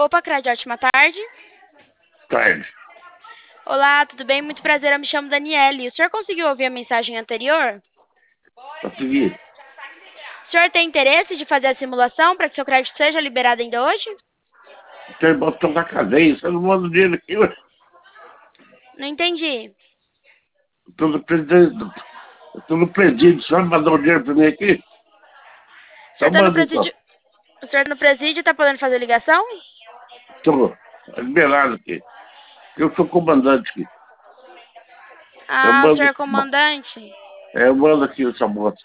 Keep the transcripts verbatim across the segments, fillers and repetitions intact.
Opa, Crade, ótima tarde. Tarde. Olá, tudo bem? Muito prazer, eu me chamo Daniele. O senhor conseguiu ouvir a mensagem anterior? Consegui. O senhor tem interesse de fazer a simulação para que seu crédito seja liberado ainda hoje? Tem botão na cadeia, você não manda dinheiro aqui, ué. Não entendi. Tô no presídio. Eu tô no presídio, só mandar o dinheiro pra mim aqui? O senhor Só tá no manda então. presídio... O senhor tá no presídio, tá podendo fazer ligação? Tô liberado aqui. Eu sou comandante aqui. Eu Ah, o senhor mando, é comandante? é, eu mando aqui essa moto.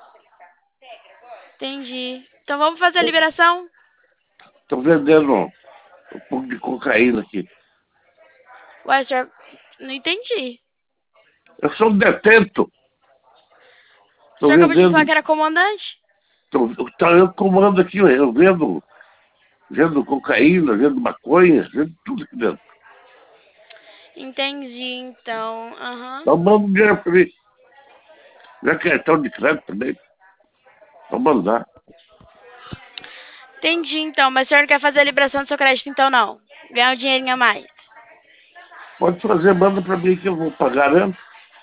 Entendi. Então vamos fazer a liberação? Tô vendendo um, um pouco de cocaína aqui. Ué, o senhor... Não entendi. Eu sou um detento. O Tô senhor acabou de falar vendendo. que era comandante? Tô, tá, eu comando aqui, ué. Eu vendo, vendo cocaína, vendo maconha, vendo tudo aqui dentro. Entendi, então. Aham. Só manda dinheiro pra mim. Meu cartão de crédito também. Só mandar. Entendi, então. Mas o senhor não quer fazer a liberação do seu crédito, então, não? Ganhar um dinheirinho a mais. Pode fazer, manda pra mim que eu vou pagar antes.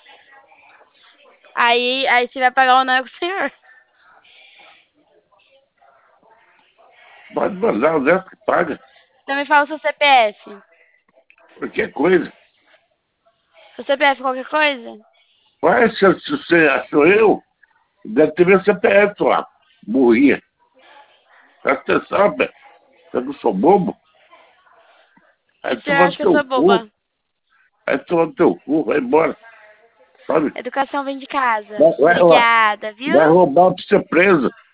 Aí, aí você vai pagar ou não é com o senhor. Pode mandar o resto que paga. Então me fala o seu C P F. Qualquer coisa. Seu C P F qualquer coisa? Mas se, se você achou eu, deve ter meu C P F lá. Burrinha. Presta atenção, velho. Eu não sou bobo. O Aí senhor toma no acha que eu teu sou cu. boba? Aí toma no teu cu, vai embora. Sabe? Educação vem de casa. Vai, vai, Obrigada, viu? vai roubar pra ser presa.